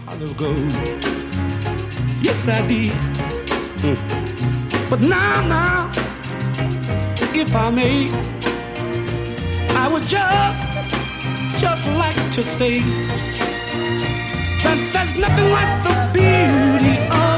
of gold. Yes, I did. But now, if I may, I would just like to say that there's nothing like the beauty of